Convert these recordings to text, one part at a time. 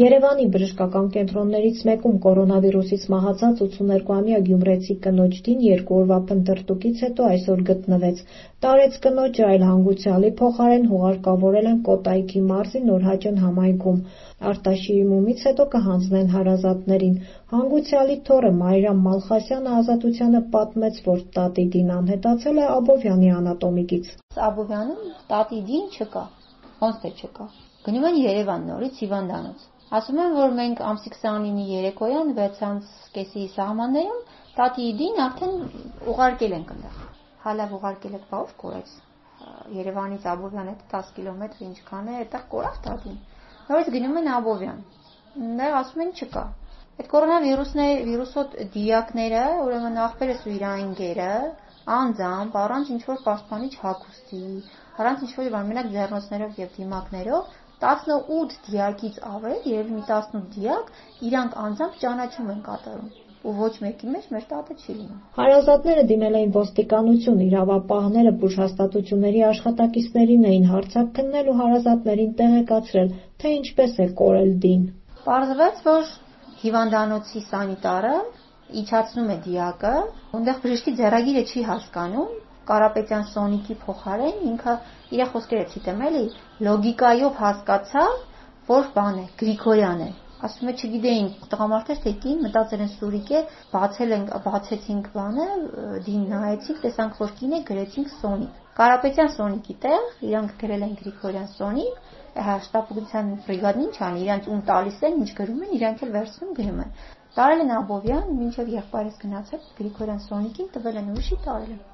Երևանի բժշկական կենտրոններից մեկում կորոնավիրուսից մահացած 82-ամյա գյումրեցի կնոջ դին 2 օրվա փնտրտուքից հետո այսօր գտնվեց։ Տարեց կնոջը այլ հանգուցյալի փոխարեն հուղարկավորել են Կոտայքի մարզի Նորհաճն համայնքում։ Արտաշիրիմումից հետո կհանձնեն հարազատներին։ Հանգուցյալի թոռը Մարիամ Մալխասյանը Ազատությանը պատմեց, որ տատի դին անհետացել է Աբովյանի անատոմիկից։ Աբովյանում տատի դին չկա, ոնց թե չկա։ Գնում են Երևան նորից հիվանդանոց։ Ասում են, որ մենք ամսի 29-ի երեկոյան 6:30-ի սահմաններում տատիի դին արդեն ուղարկել ենք այնտեղ։ Հալավ ուղարկել եք, բա ով կորեց։ Երևանից Աբովյան հետ 10 կիլոմետր ինչքան է, այդտեղ կորավ տատին։ Նորից գնում են Աբովյան։ Այնտեղ ասում են չկա։ Այդ կորոնավիրուսոտ դիակները, ուրեմն ախպերս ու իր անգերը, անձամբ, առանց ինչ-որ պաշտպանիչ հագուստի, առանց ինչ-որ մենակ ձեռնոցներով եւ դիմակներով 18 դիակից ավել, երևի մի 18 դիակ, իրանք անձամբ ճանաչում են կատարում։ Ու ոչ մեկի մեջ մեր տատը չի լինում։ Հարազատները դիմել էին ոստիկանություն, իրավապահները բուժհաստատությունների աշխատակիցներին էին հարցակ քննել ու հարազատներին տեղեկացրել, թե ինչպես է կորել դին։ Պարզվեց, որ հիվանդանոցի սանիտարը իջացնում է դիակը, այնտեղ բժշկի ձեռագիրը չի հասկանում, Կարապետյան Սոնիկի փոխարեն ինքը իր խոսքերը ցիտեմ էլի, լոգիկայով հասկացավ, որ բան է, Գրիգորյան է։ Ասում է, չգիտեինք, տղամարդեր թե կին, մտածել են Սուրիկ է, բացեցինք բանը, դին նայեցինք, տեսանք, որ կին է, գրեցինք Սոնիկ։ Կարապետյան Սոնիկի տեղ իրանք գրել են Գրիգորյան Սոնիկ, շտապության բրիգադն ինչ անի, իրանք ում տալիս են, ինչ գրում են, իրանք էլ վերցնում գնում են։ Տարել են Աբովյան, մինչև եղբայրս գնացել Գրիգորյան Սոնիկին տվել են ուրիշի տարել են։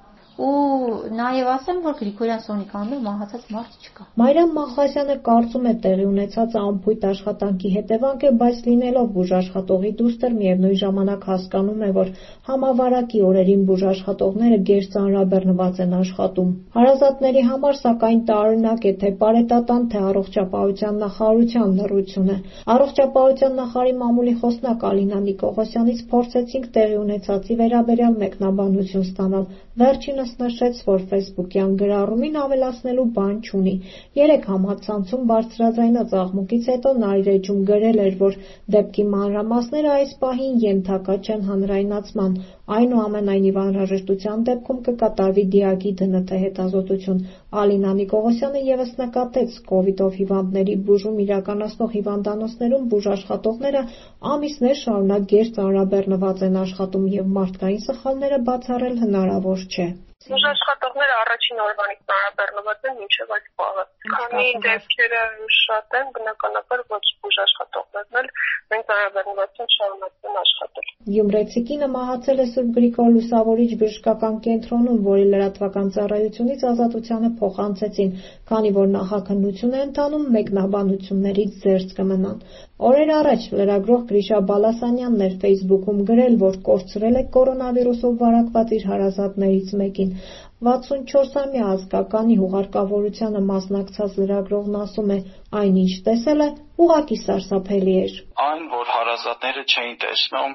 Ու նաև ասեմ, որ Գրիգորյան Սոնիկ անունով մահացած մարդ չկա։ Մարիամ Մալխասյանը կարծում է տեղի ունեցածը անփույթ աշխատանքի հետևանք է, բայց լինելով բուժաշխատողի դուստր միևնույն ժամանակ հասկանում է, որ համավարակի օրերին բուժաշխատողները գերծանրաբեռնված են աշխատում։ Հարազատների համար սակայն տարօրինակ է թե պարետատան, թե առողջապահության նախարարության լռությունը։ Առողջապահության նախարարի մամուլի խոսնակ Ալինա Նիկողոսյանից փորձեցինք տեղի ունեցածի վերաբերյալ մեկնաբանություն ստանալ։ Վերջինս նշեց, որ ֆեյսբուքյան գրառումին ավելացնելու բան չունի։ 3 համացանցում բարձրաձայնած աղմուկից հետո Նարիր էջում գրել էր, որ դեպքի մանրամասները այս պահին ենթակա չեն հանրայնացման, այնուամենայնիվ անհրաժեշտության դեպքում կկատարվի դիակի ԴՆԹ հետազոտություն։ Ալինա Նիկողոսյանը ևս նկատեց, կովիդով հիվանդների բուժում իրականացնող հիվանդանոցներում բուժաշխատողները ամիսներ շարունակ գերծանրաբեռնված են աշխատում եւ մարդկային սխալները բացառել հնարավոր չէ։ Բուժաշխատողները առաջին օրվանից ծանրաբեռնված են մինչև այս պահը։ Քանի դեպքերը շատ են, բնականաբար ոչ բուժաշխատողներն էլ մենք ծանրաբեռնվածություն շարունակեն աշխատել։ Գյումրեցի կինը մահացել է Սուրբ Գրիգոր Լուսավորիչ բժշկական կենտրոնում, որի լրատվական ծառայությունից Ազատությանը փոխանցեցին, քանի որ նախաքննություն է ընթանում, մեկնաբանություններից զերծ կմնան։ Օրեր առաջ լրագրող Գրիշա Բալասանյանն էր Facebook-ում գրել, որ կորցրել է կորոնավիրուսով վարակված իր հարազատներից մեկին։ 64-ամյա ազգականի հուղարկավորությանը մասնակցած լրագրողն ասում է, այնինչ տեսել է, ուղղակի սարսափելի էր։ Այն, որ հարազատները չէին տեսնում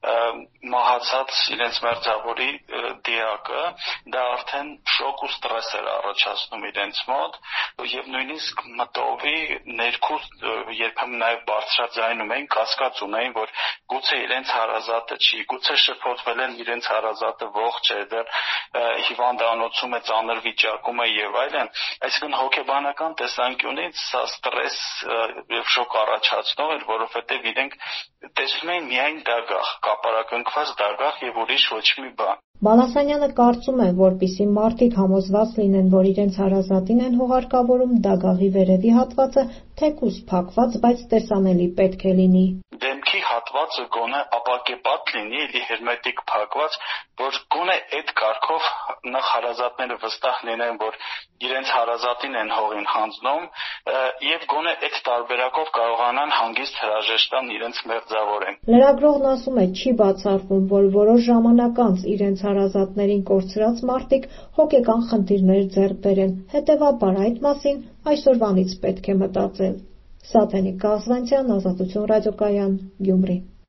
մահացած իրենց մերձավորի դիակը, դա արդեն շոկ ու ստրես էր առաջացնում իրենց մոտ, եւ նույնիսկ մտովի ներքուստ երբեմն նաեւ բարձրաձայնում էին, կասկած ունեին, որ գուցե իրենց հարազատը չի, գուցե շփոթվել են իրենց հարազատը ողջ է, դեռ հիվանդանոցում է, ծանր վիճակում է եւ այլն, այսինքն հոգեբանական տեսանկյունից սա ստրես եւ շոկ առաջացնող էր, որովհետեւ իրենք տեսնում էին միայն դագաղ, կապարակնքված դագաղ եւ ուրիշ ոչ մի բան։ Բալասանյանը կարծում է, որպիսի մարդիկ համոզված լինեն, որ իրենց հարազատին են հուղարկավորում, դագաղի վերևի հատվածը թեկուզ փակված, բայց տեսանելի պետք է լինի։ Դեմքի հատվածը գոնե ապակեպատ լինի, էլի հերմետիկ փակված, որ գոնե այդ կարգով նախ հարազատները վստահ լինեն, որ իրենց հարազատին են հողին հանձնում եւ գոնե այդ տարբերակով կարողանան հանգիստ հրաժեշտան իրենց մերձավորեն։ Լրագրողն ասում է, չի բացառվում, որ որոշ ժամանակ անց իրենց հարազատներին կորցրած մարդիկ հոգեկան խնդիրներ ձեռք բերեն, հետևաբար այդ մասին այսօրվանից պետք է մտածել։ Սաթենիկ Կազվանցյան, Ազատություն ռադիոկայան, Գյումրի։